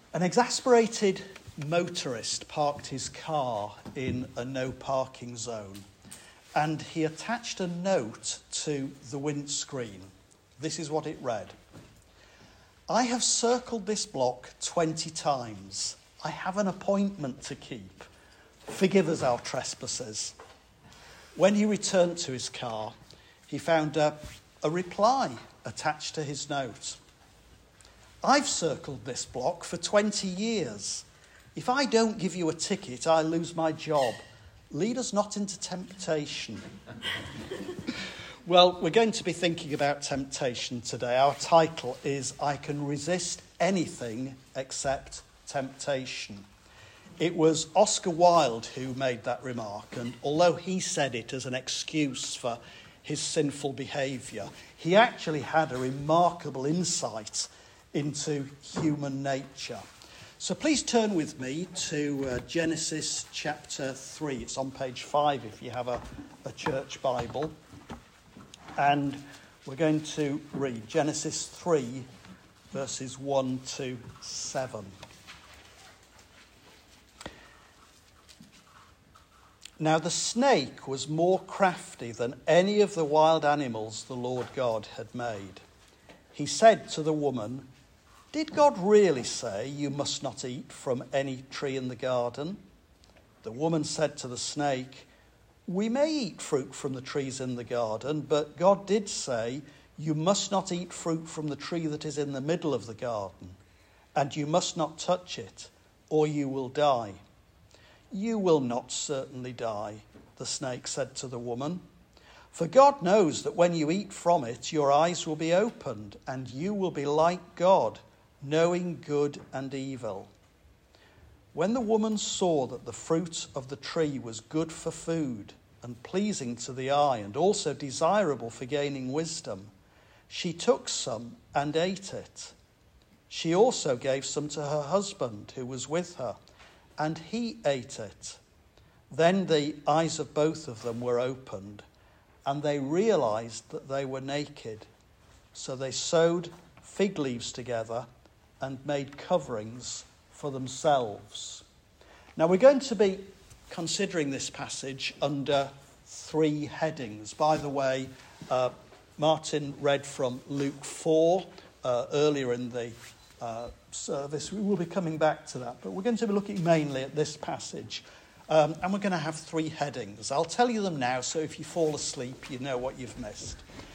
An exasperated motorist parked his car in a no parking zone and he attached a note to the windscreen. This is what it read. I have circled this block 20 times. I have an appointment to keep. Forgive us our trespasses. When he returned to his car, he found a reply attached to his note. I've circled this block for 20 years. If I don't give you a ticket, I lose my job. Lead us not into temptation. Well, we're going to be thinking about temptation today. Our title is I Can Resist Anything Except Temptation. It was Oscar Wilde who made that remark, and although he said it as an excuse for his sinful behaviour, he actually had a remarkable insight into human nature. So please turn with me to Genesis chapter 3. It's on page 5 if you have a church Bible. And we're going to read Genesis 3, verses 1 to 7. Now the snake was more crafty than any of the wild animals the Lord God had made. He said to the woman, did God really say you must not eat from any tree in the garden? The woman said to the snake, we may eat fruit from the trees in the garden, but God did say you must not eat fruit from the tree that is in the middle of the garden, and you must not touch it, or you will die. You will not certainly die, the snake said to the woman. For God knows that when you eat from it, your eyes will be opened, and you will be like God, knowing good and evil. When the woman saw that the fruit of the tree was good for food and pleasing to the eye and also desirable for gaining wisdom, she took some and ate it. She also gave some to her husband who was with her, and he ate it. Then the eyes of both of them were opened, and they realized that they were naked. So they sewed fig leaves together and made coverings for themselves. Now we're going to be considering this passage under 3 headings. By the way, Martin read from Luke 4 earlier in the service. We will be coming back to that, but we're going to be looking mainly at this passage. And we're going to have 3 headings. I'll tell you them now, so if you fall asleep, you know what you've missed.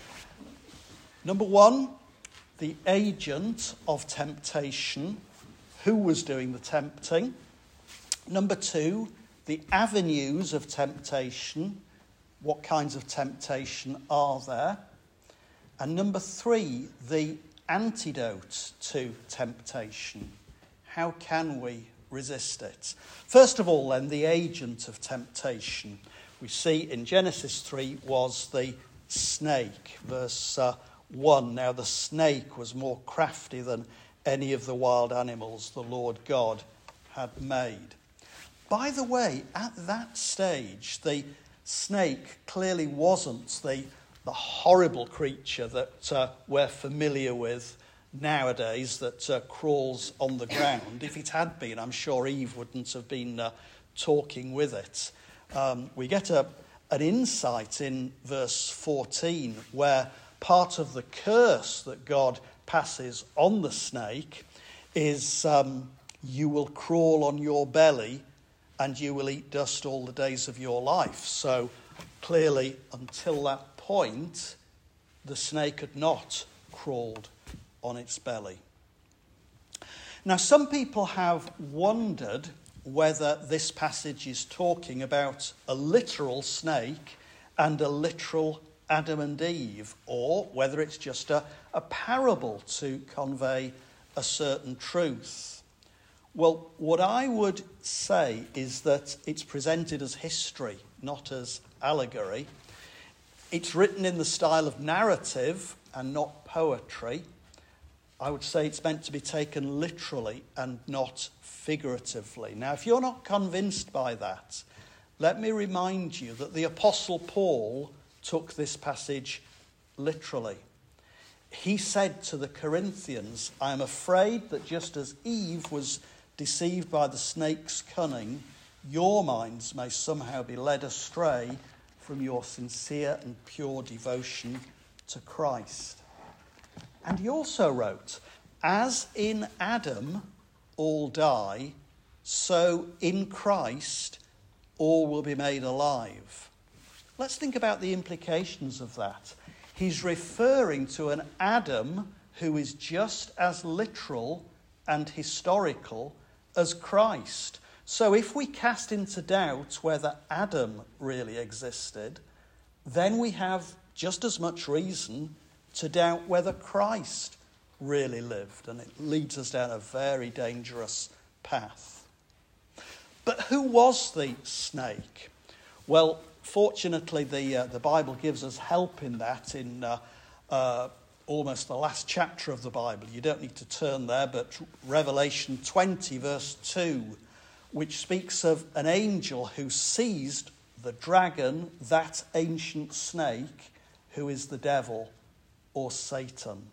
Number 1, the agent of temptation, who was doing the tempting. Number 2, the avenues of temptation, what kinds of temptation are there. And number 3, the antidote to temptation. How can we resist it? First of all, then, the agent of temptation we see in Genesis 3 was the snake. Verse 1, now the snake was more crafty than any of the wild animals the Lord God had made. By the way, at that stage, the snake clearly wasn't the horrible creature that we're familiar with nowadays that crawls on the ground. If it had been, I'm sure Eve wouldn't have been talking with it. We get an insight in verse 14 where part of the curse that God passes on the snake is you will crawl on your belly and you will eat dust all the days of your life. So clearly, until that point, the snake had not crawled on its belly. Now, some people have wondered whether this passage is talking about a literal snake and a literal Adam and Eve, or whether it's just a parable to convey a certain truth. Well, what I would say is that it's presented as history, not as allegory. It's written in the style of narrative and not poetry. I would say it's meant to be taken literally and not figuratively. Now, if you're not convinced by that, let me remind you that the Apostle Paul took this passage literally. he said to the Corinthians, "I am afraid that just as Eve was deceived by the snake's cunning, your minds may somehow be led astray from your sincere and pure devotion to Christ." And he also wrote, "As in Adam all die, so in Christ all will be made alive." Let's think about the implications of that. He's referring to an Adam who is just as literal and historical as Christ. So if we cast into doubt whether Adam really existed, then we have just as much reason to doubt whether Christ really lived. And it leads us down a very dangerous path. But who was the snake? Well, fortunately, the Bible gives us help in that in almost the last chapter of the Bible. You don't need to turn there, but Revelation 20, verse 2, which speaks of an angel who seized the dragon, that ancient snake, who is the devil or Satan.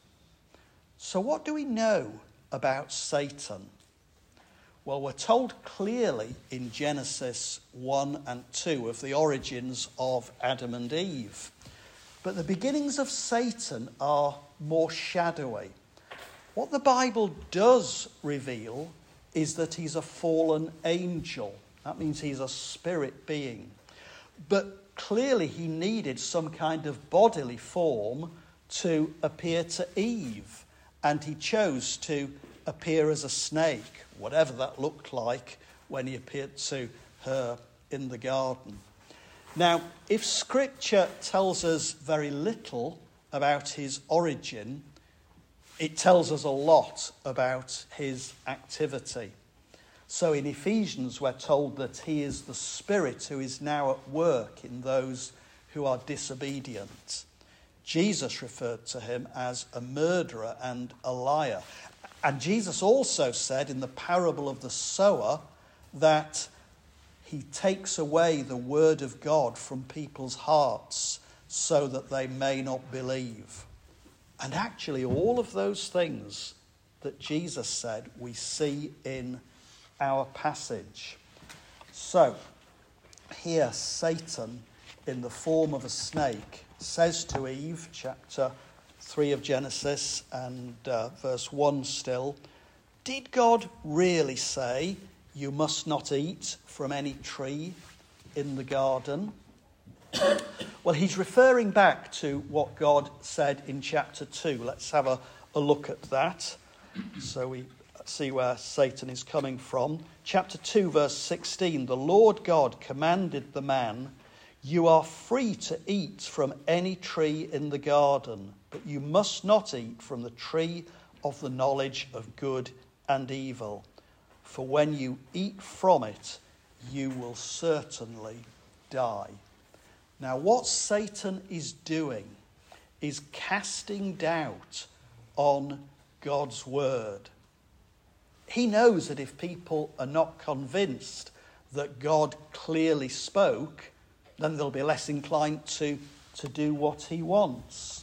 So what do we know about Satan? Well, we're told clearly in Genesis 1 and 2 of the origins of Adam and Eve. But the beginnings of Satan are more shadowy. What the Bible does reveal is that he's a fallen angel. That means he's a spirit being. But clearly he needed some kind of bodily form to appear to Eve. And he chose to appear as a snake, whatever that looked like when he appeared to her in the garden. Now, if Scripture tells us very little about his origin, it tells us a lot about his activity. So in Ephesians, we're told that he is the Spirit who is now at work in those who are disobedient. Jesus referred to him as a murderer and a liar. And Jesus also said in the parable of the sower that he takes away the word of God from people's hearts so that they may not believe. And actually all of those things that Jesus said we see in our passage. So here Satan, in the form of a snake, says to Eve, chapter 3 of Genesis and verse 1 still, "Did God really say you must not eat from any tree in the garden?" Well, he's referring back to what God said in chapter 2. Let's have a look at that so we see where Satan is coming from. Chapter 2, verse 16, "The Lord God commanded the man, 'You are free to eat from any tree in the garden, but you must not eat from the tree of the knowledge of good and evil. For when you eat from it, you will certainly die.'" Now, what Satan is doing is casting doubt on God's word. He knows that if people are not convinced that God clearly spoke, then they'll be less inclined to do what he wants.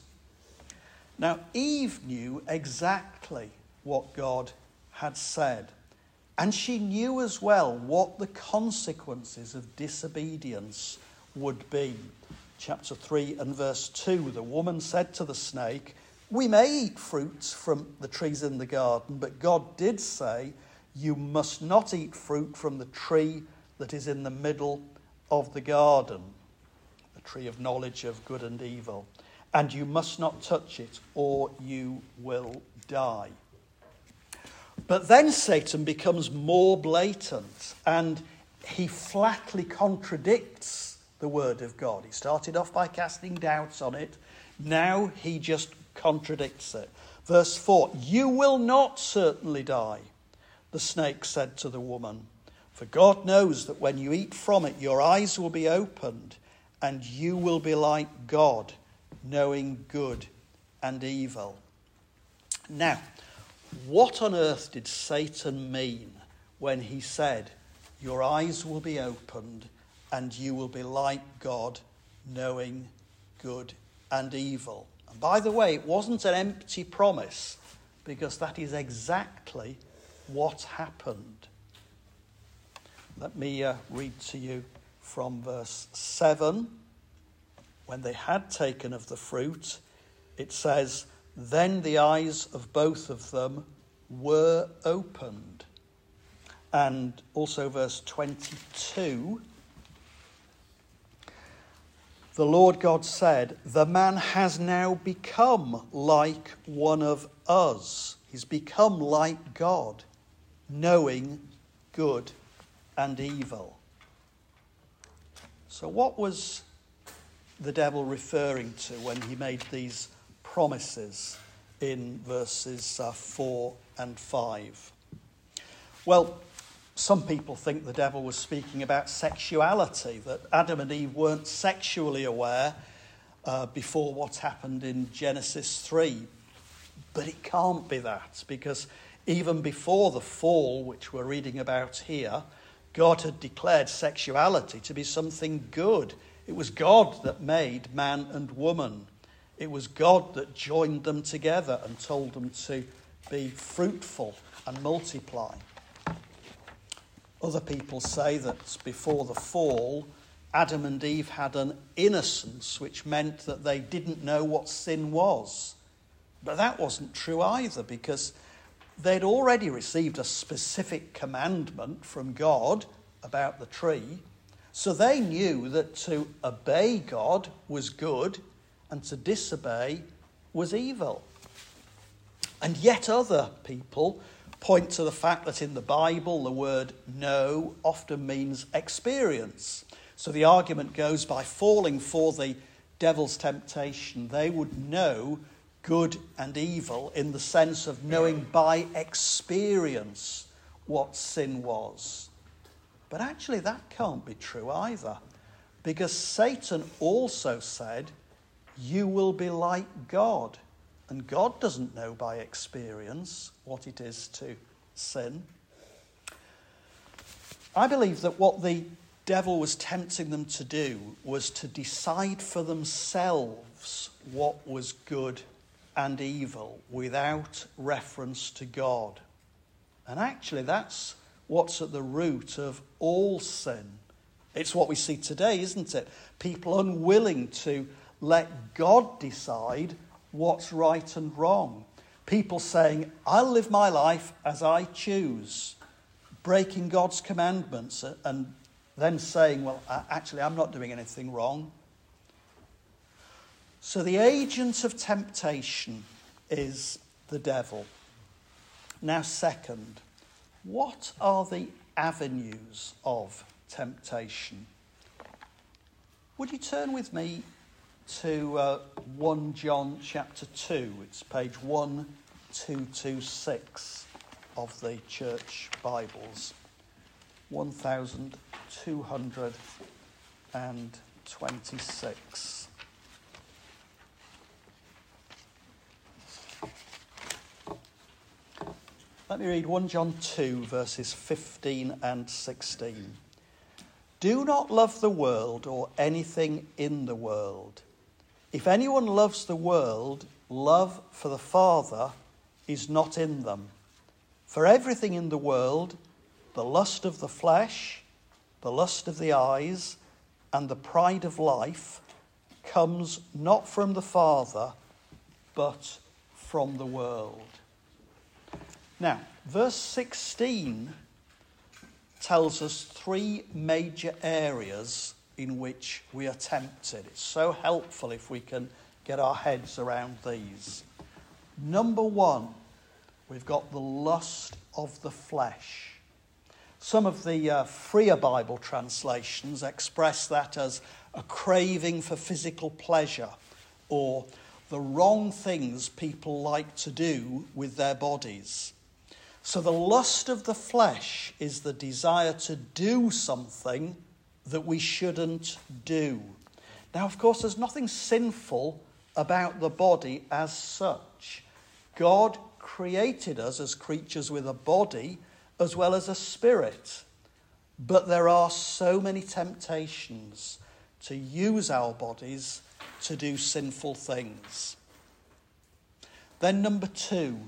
Now, Eve knew exactly what God had said, and she knew as well what the consequences of disobedience would be. Chapter 3 and verse 2, "The woman said to the snake, 'We may eat fruits from the trees in the garden, but God did say, you must not eat fruit from the tree that is in the middle of the garden, the tree of knowledge of good and evil, and you must not touch it or you will die.'" But then Satan becomes more blatant and he flatly contradicts the word of God. He started off by casting doubts on it. Now he just contradicts it. Verse 4, "You will not certainly die," the snake said to the woman, "for God knows that when you eat from it, your eyes will be opened, and you will be like God, knowing good and evil." Now, what on earth did Satan mean when he said, "Your eyes will be opened, and you will be like God, knowing good and evil"? And by the way, it wasn't an empty promise, because that is exactly what happened. Let me read to you from verse 7. When they had taken of the fruit, it says, then the eyes of both of them were opened. And also verse 22, the Lord God said, the man has now become like one of us. He's become like God, knowing good and evil. So what was the devil referring to when he made these promises in verses 4 and 5? Well, some people think the devil was speaking about sexuality, that Adam and Eve weren't sexually aware before what happened in Genesis 3. But it can't be that, because even before the fall, which we're reading about here, God had declared sexuality to be something good. It was God that made man and woman. It was God that joined them together and told them to be fruitful and multiply. Other people say that before the fall, Adam and Eve had an innocence, which meant that they didn't know what sin was. But that wasn't true either, because they'd already received a specific commandment from God about the tree. So they knew that to obey God was good and to disobey was evil. And yet other people point to the fact that in the Bible the word know often means experience. So the argument goes, by falling for the devil's temptation, they would know good and evil in the sense of knowing by experience what sin was. But actually that can't be true either, because Satan also said, you will be like God. And God doesn't know by experience what it is to sin. I believe that what the devil was tempting them to do was to decide for themselves what was good and evil without reference to God. And actually that's what's at the root of all sin. It's what we see today, isn't it? People unwilling to let God decide what's right and wrong. People saying, I'll live my life as I choose, breaking God's commandments, and then saying, well, actually, I'm not doing anything wrong. So the agent of temptation is the devil. Now, second, what are the avenues of temptation? Would you turn with me to 1 John chapter 2. It's page 1226 of the church Bibles. 1226. Let me read 1 John 2 verses 15 and 16. Do not love the world or anything in the world. If anyone loves the world, love for the Father is not in them. For everything in the world, the lust of the flesh, the lust of the eyes, and the pride of life, comes not from the Father, but from the world. Now, verse 16 tells us three major areas in which we are tempted. It's so helpful if we can get our heads around these. Number one, we've got the lust of the flesh. Some of the freer Bible translations express that as a craving for physical pleasure, or the wrong things people like to do with their bodies. So the lust of the flesh is the desire to do something that we shouldn't do. Now, of course, there's nothing sinful about the body as such. God created us as creatures with a body as well as a spirit. But there are so many temptations to use our bodies to do sinful things. Then number 2,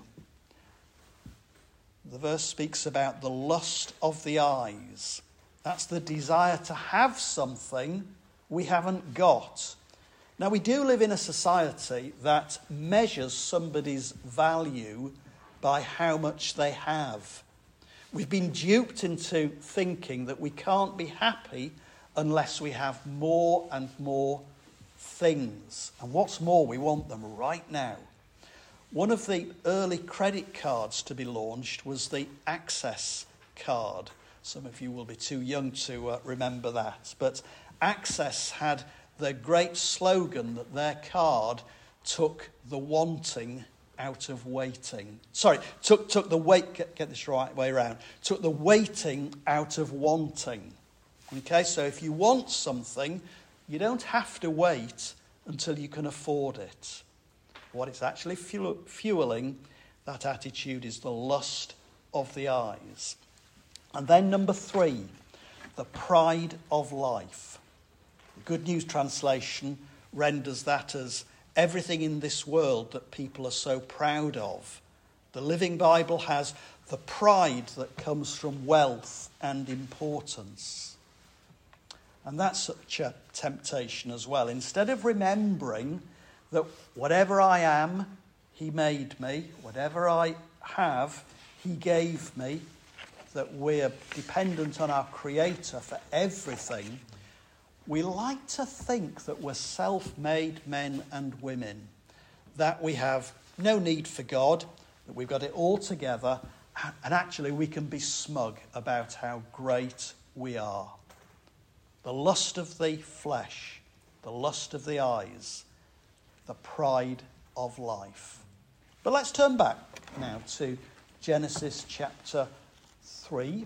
the verse speaks about the lust of the eyes. That's the desire to have something we haven't got. Now, we do live in a society that measures somebody's value by how much they have. We've been duped into thinking that we can't be happy unless we have more and more things. And what's more, we want them right now. One of the early credit cards to be launched was the Access card. Some of you will be too young to remember that. But Access had the great slogan that their card took the wanting out of waiting. Sorry, took the wait, get this right way around, took the waiting out of wanting. Okay, so if you want something, you don't have to wait until you can afford it. What it's actually fueling, that attitude, is the lust of the eyes. And then number 3, the pride of life. The Good News Translation renders that as everything in this world that people are so proud of. The Living Bible has the pride that comes from wealth and importance. And that's such a temptation as well. Instead of remembering that whatever I am, he made me, whatever I have, he gave me, that we're dependent on our Creator for everything, we like to think that we're self-made men and women, that we have no need for God, that we've got it all together, and actually we can be smug about how great we are. The lust of the flesh, the lust of the eyes, the pride of life. But let's turn back now to Genesis chapter 3,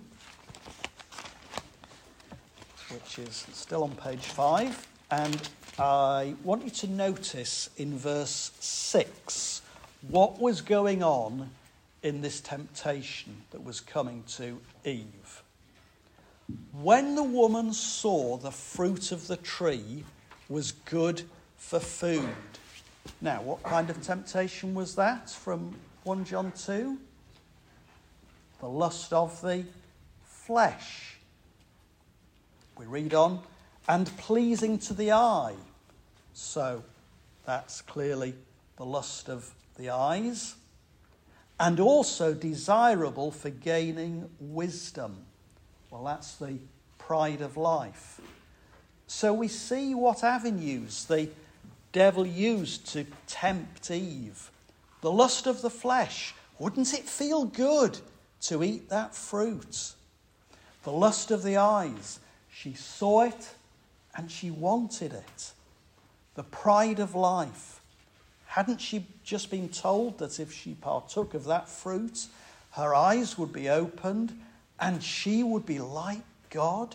which is still on page 5. And I want you to notice in verse 6 what was going on in this temptation that was coming to Eve. When the woman saw the fruit of the tree was good for food. Now, what kind of temptation was that from 1 John 2? The lust of the flesh. We read on, and pleasing to the eye. So that's clearly the lust of the eyes. And also desirable for gaining wisdom. Well, that's the pride of life. So we see what avenues the devil used to tempt Eve. The lust of the flesh. Wouldn't it feel good to eat that fruit? The lust of the eyes. She saw it and she wanted it. The pride of life. Hadn't she just been told that if she partook of that fruit, her eyes would be opened and she would be like God?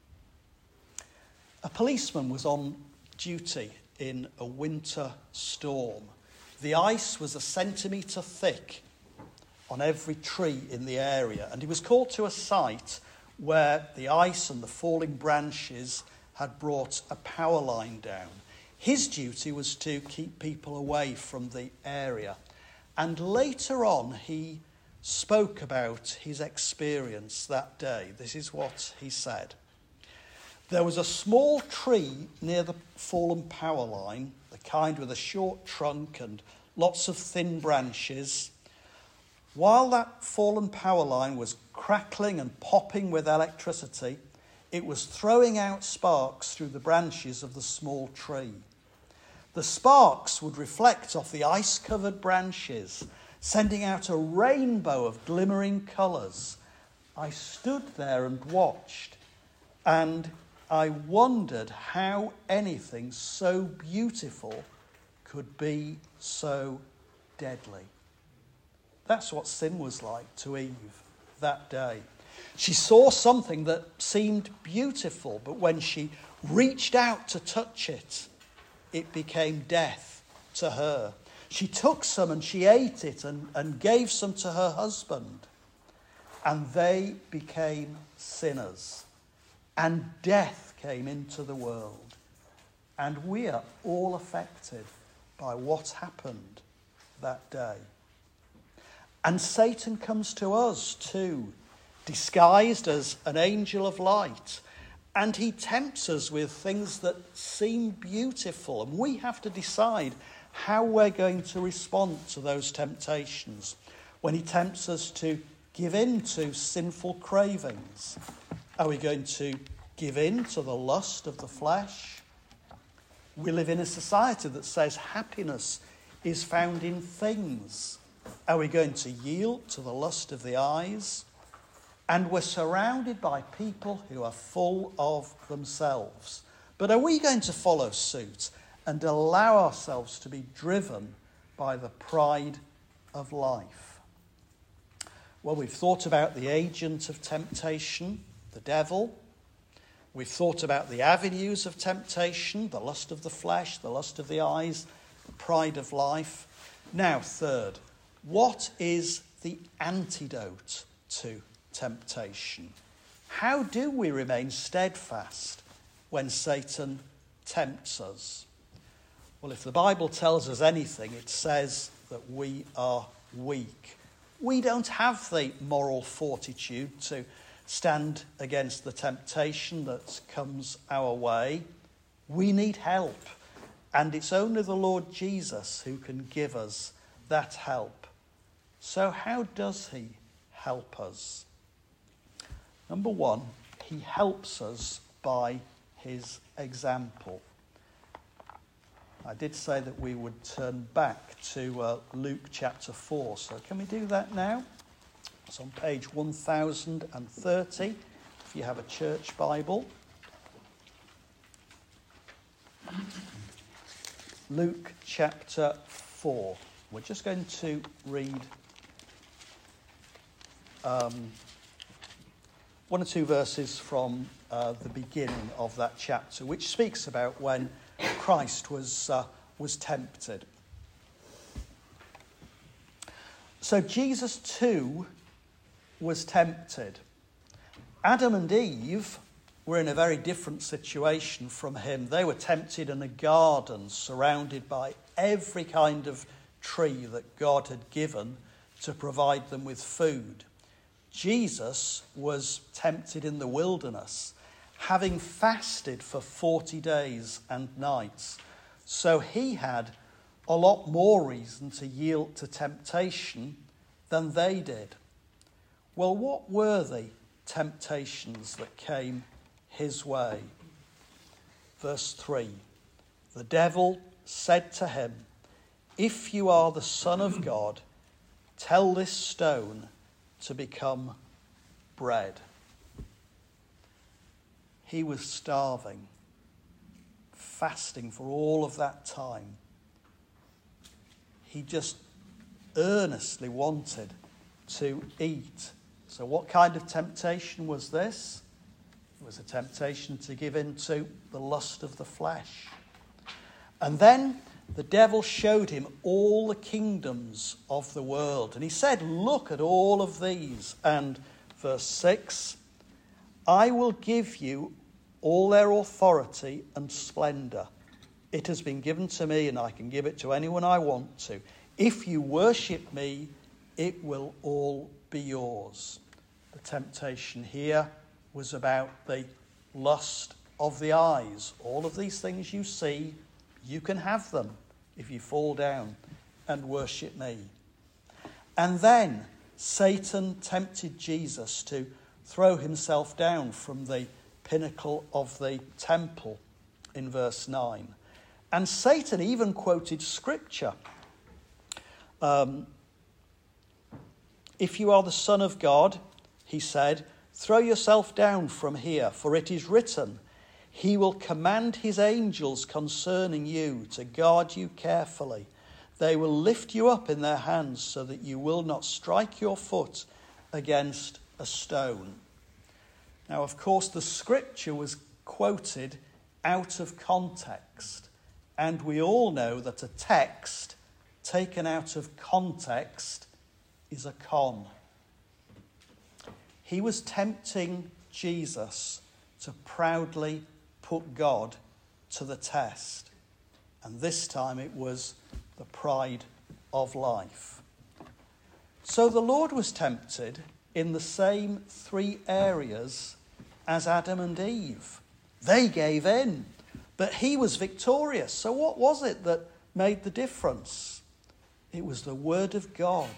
A policeman was on duty in a winter storm. The ice was 1 centimetre thick on every tree in the area, and he was called to a site where the ice and the falling branches had brought a power line down. His duty was to keep people away from the area. And later on, he spoke about his experience that day. This is what he said. There was a small tree near the fallen power line, the kind with a short trunk and lots of thin branches. While that fallen power line was crackling and popping with electricity, it was throwing out sparks through the branches of the small tree. The sparks would reflect off the ice-covered branches, sending out a rainbow of glimmering colours. I stood there and watched, and I wondered how anything so beautiful could be so deadly. That's what sin was like to Eve that day. She saw something that seemed beautiful, but when she reached out to touch it, it became death to her. She took some and she ate it and gave some to her husband. And they became sinners. And death came into the world. And we are all affected by what's happened. that day. And Satan comes to us too, disguised as an angel of light. And he tempts us with things that seem beautiful. And we have to decide how we're going to respond to those temptations. When he tempts us to give in to sinful cravings, are we going to give in to the lust of the flesh? We live in a society that says happiness is found in things. Are we going to yield to the lust of the eyes? And we're surrounded by people who are full of themselves. But are we going to follow suit and allow ourselves to be driven by the pride of life? Well, we've thought about the agent of temptation, the devil. We've thought about the avenues of temptation, the lust of the flesh, the lust of the eyes, the pride of life. Now, third, what is the antidote to temptation? How do we remain steadfast when Satan tempts us? Well, if the Bible tells us anything, it says that we are weak. We don't have the moral fortitude to stand against the temptation that comes our way. We need help, and it's only the Lord Jesus who can give us that help. So how does he help us? Number one, he helps us by his example. I did say that we would turn back to Luke chapter 4. So can we do that now? It's on page 1030, if you have a church Bible. Luke chapter 4. We're just going to read one or two verses from the beginning of that chapter, which speaks about when Christ was tempted. So Jesus too was tempted. Adam and Eve were in a very different situation from him. They were tempted in a garden surrounded by every kind of tree that God had given to provide them with food. Jesus was tempted in the wilderness, having fasted for 40 days and nights. So he had a lot more reason to yield to temptation than they did. Well, what were the temptations that came his way? Verse 3, the devil said to him, "If you are the Son of God, tell this stone to become bread." He was starving, fasting for all of that time. He just earnestly wanted to eat. So what kind of temptation was this? It was a temptation to give in to the lust of the flesh. And then the devil showed him all the kingdoms of the world. And he said, "Look at all of these." And verse 6, "I will give you all their authority and splendor. It has been given to me, and I can give it to anyone I want to. If you worship me, it will all be yours." The temptation here was about the lust of the eyes. All of these things you see, you can have them if you fall down and worship me. And then Satan tempted Jesus to throw himself down from the pinnacle of the temple in verse 9. And Satan even quoted scripture. "If you are the Son of God," he said, "throw yourself down from here, for it is written, he will command his angels concerning you to guard you carefully. They will lift you up in their hands so that you will not strike your foot against a stone." Now, of course, the scripture was quoted out of context. And we all know that a text taken out of context is a con. He was tempting Jesus to proudly put God to the test. And this time it was the pride of life. So the Lord was tempted in the same three areas as Adam and Eve. They gave in, but he was victorious. So what was it that made the difference? It was the word of God.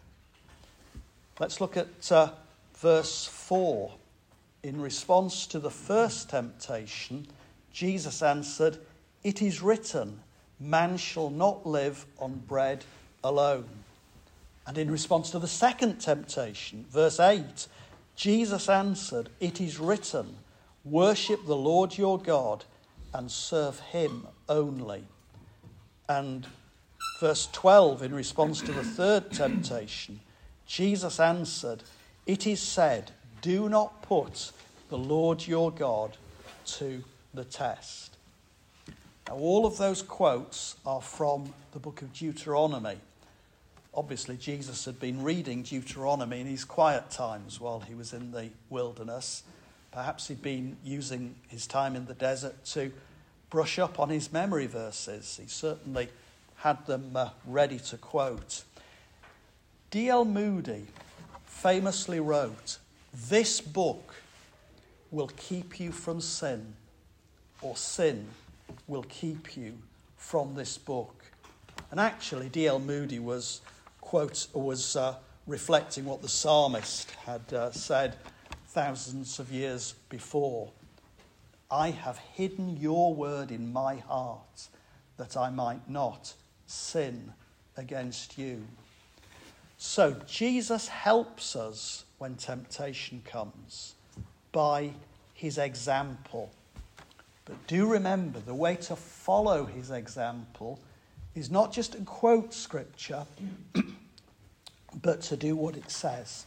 Let's look at verse 4. In response to the first temptation, Jesus answered, "It is written, man shall not live on bread alone." And in response to the second temptation, verse 8, Jesus answered, "It is written, worship the Lord your God and serve him only." And verse 12, in response to the third temptation, Jesus answered, "It is said, do not put the Lord your God to the test." Now, all of those quotes are from the book of Deuteronomy. Obviously, Jesus had been reading Deuteronomy in his quiet times while he was in the wilderness. Perhaps he'd been using his time in the desert to brush up on his memory verses. He certainly had them ready to quote. D.L. Moody famously wrote, "This book will keep you from sin, or sin will keep you from this book." And actually, D.L. Moody was reflecting what the psalmist had said thousands of years before. "I have hidden your word in my heart, that I might not sin against you." So Jesus helps us when temptation comes by his example. But do remember, the way to follow his example is not just to quote scripture, but to do what it says.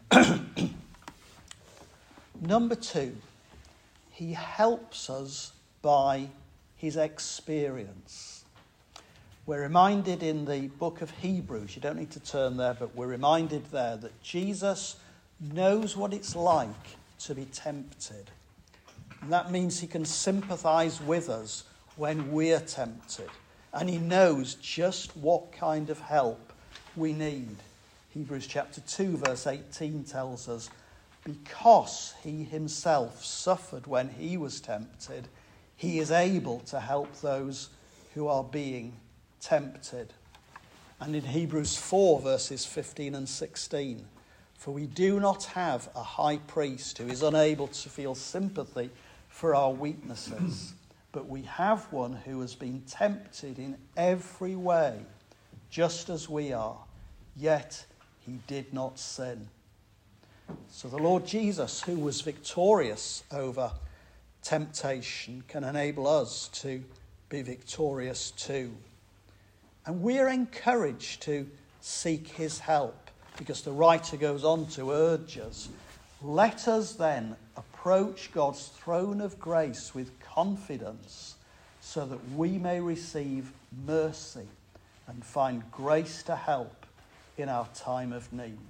Number 2, he helps us by his experience. We're reminded in the book of Hebrews, you don't need to turn there, but we're reminded there that Jesus knows what it's like to be tempted. And that means he can sympathize with us when we're tempted. And he knows just what kind of help we need. Hebrews chapter 2 verse 18 tells us, because he himself suffered when he was tempted, he is able to help those who are being tempted. And in Hebrews 4 verses 15 and 16, for we do not have a high priest who is unable to feel sympathy for our weaknesses, but we have one who has been tempted in every way, just as we are, yet he did not sin. So the Lord Jesus, who was victorious over temptation, can enable us to be victorious too. And we're encouraged to seek his help, because the writer goes on to urge us, let us then approach God's throne of grace with confidence, so that we may receive mercy and find grace to help in our time of need.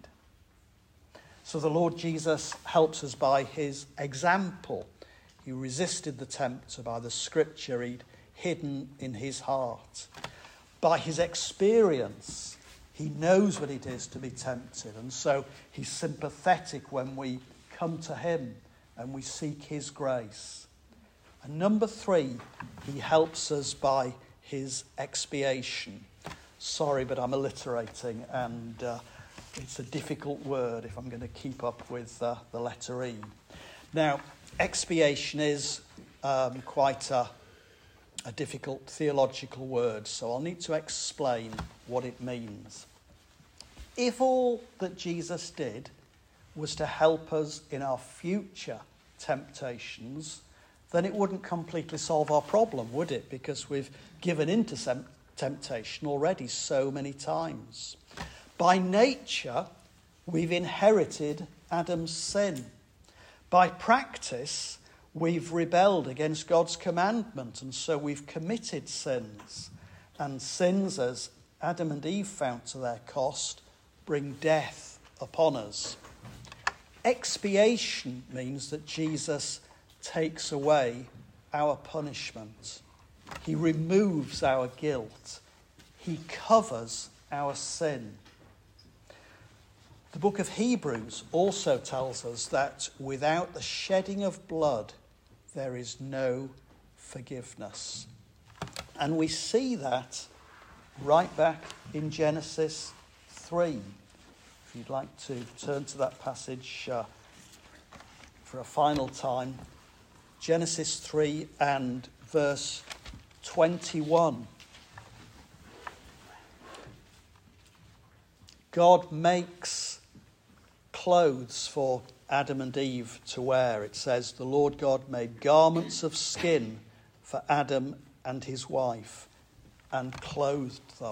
So the Lord Jesus helps us by his example. He resisted the tempter by the scripture he'd hidden in his heart. By his experience, he knows what it is to be tempted, and so he's sympathetic when we come to him and we seek his grace. And number 3, he helps us by his expiation. Sorry, but I'm alliterating, and it's a difficult word if I'm going to keep up with the letter E. Now, expiation is quite a difficult theological word, so I'll need to explain what it means. If all that Jesus did was to help us in our future temptations, then it wouldn't completely solve our problem, would it? Because we've given in to temptation already so many times. By nature, we've inherited Adam's sin. By practice, we've rebelled against God's commandment, and so we've committed sins. And sins, as Adam and Eve found to their cost, bring death upon us. Expiation means that Jesus takes away our punishment. He removes our guilt. He covers our sin. The book of Hebrews also tells us that without the shedding of blood, there is no forgiveness. And we see that right back in Genesis 3. If you'd like to turn to that passage for a final time. Genesis 3 and verse 21. God makes clothes for Adam and Eve to wear. It says, the Lord God made garments of skin for Adam and his wife and clothed them.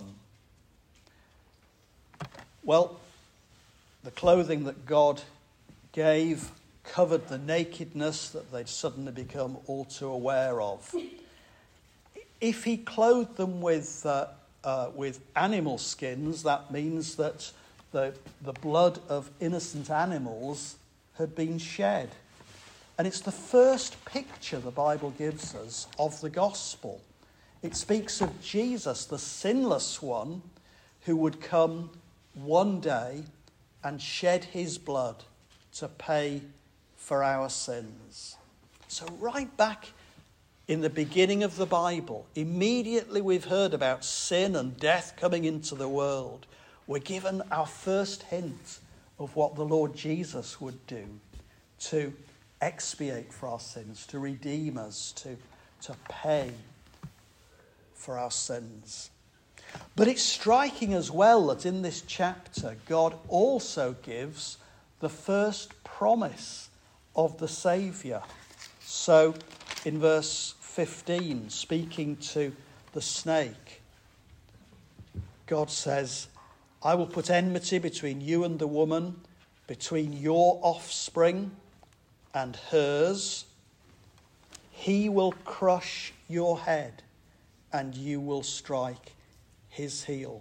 Well, the clothing that God gave covered the nakedness that they'd suddenly become all too aware of. If he clothed them with animal skins, that means that the blood of innocent animals had been shed. And it's the first picture the Bible gives us of the gospel. It speaks of Jesus, the sinless one, who would come one day and shed his blood to pay for our sins. So right back in the beginning of the Bible, immediately we've heard about sin and death coming into the world. We're given our first hint of what the Lord Jesus would do to expiate for our sins, to redeem us, to pay for our sins. But it's striking as well that in this chapter, God also gives the first promise of the Saviour. So in verse 15, speaking to the snake, God says, I will put enmity between you and the woman, between your offspring and hers. He will crush your head, and you will strike his heel.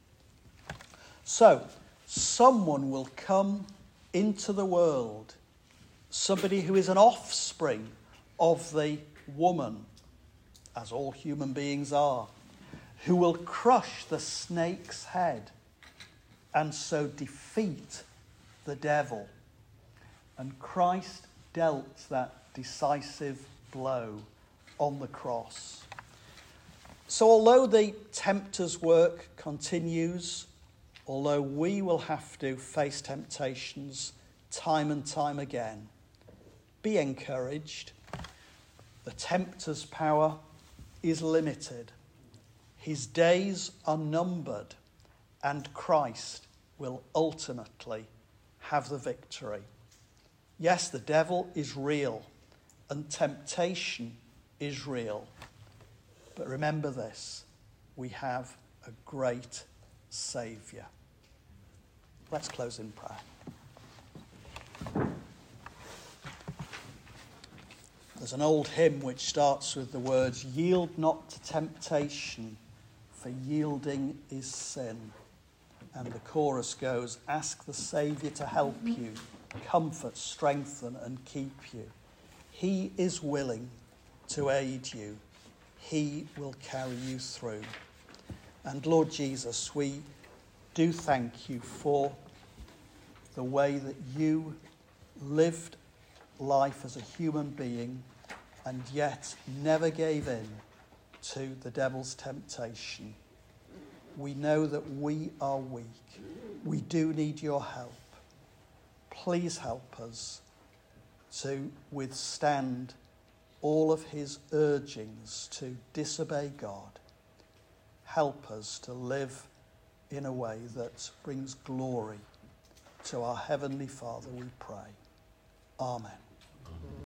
So, someone will come into the world, somebody who is an offspring of the woman, as all human beings are, who will crush the snake's head and so defeat the devil. And Christ dealt that decisive blow on the cross. So although the tempter's work continues, although we will have to face temptations time and time again, be encouraged. The tempter's power is limited. His days are numbered, and Christ will ultimately have the victory. Yes, the devil is real, and temptation is real. But remember this, we have a great Saviour. Let's close in prayer. There's an old hymn which starts with the words, yield not to temptation, for yielding is sin. And the chorus goes, ask the Saviour to help you, comfort, strengthen and keep you. He is willing to aid you. He will carry you through. And Lord Jesus, we do thank you for the way that you lived life as a human being and yet never gave in to the devil's temptation. We know that we are weak. We do need your help. Please help us to withstand all of his urgings to disobey God. Help us to live in a way that brings glory to our Heavenly Father, we pray. Amen.